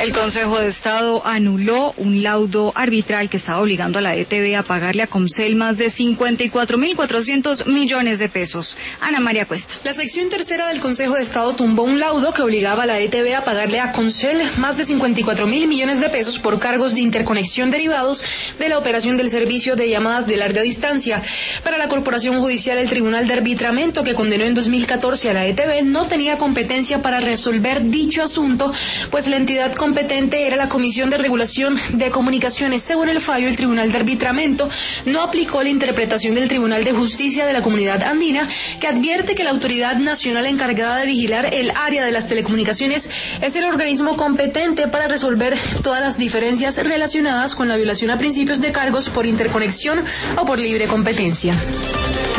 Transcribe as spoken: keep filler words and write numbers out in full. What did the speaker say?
El Consejo de Estado anuló un laudo arbitral que estaba obligando a la E T V a pagarle a Comcel más de cincuenta y cuatro mil cuatrocientos millones de pesos. Ana María Cuesta. La sección tercera del Consejo de Estado tumbó un laudo que obligaba a la E T V a pagarle a Comcel más de cincuenta y cuatro mil millones de pesos por cargos de interconexión derivados de la operación del servicio de llamadas de larga distancia. Para la Corporación Judicial, el Tribunal de Arbitramiento, que condenó en dos mil catorce a la E T V, no tenía competencia para resolver dicho asunto, pues la entidad competente era la Comisión de Regulación de Comunicaciones. Según el fallo, el Tribunal de Arbitramiento no aplicó la interpretación del Tribunal de Justicia de la Comunidad Andina, que advierte que la autoridad nacional encargada de vigilar el área de las telecomunicaciones es el organismo competente para resolver todas las diferencias relacionadas con la violación a principios de cargos por interconexión o por libre competencia.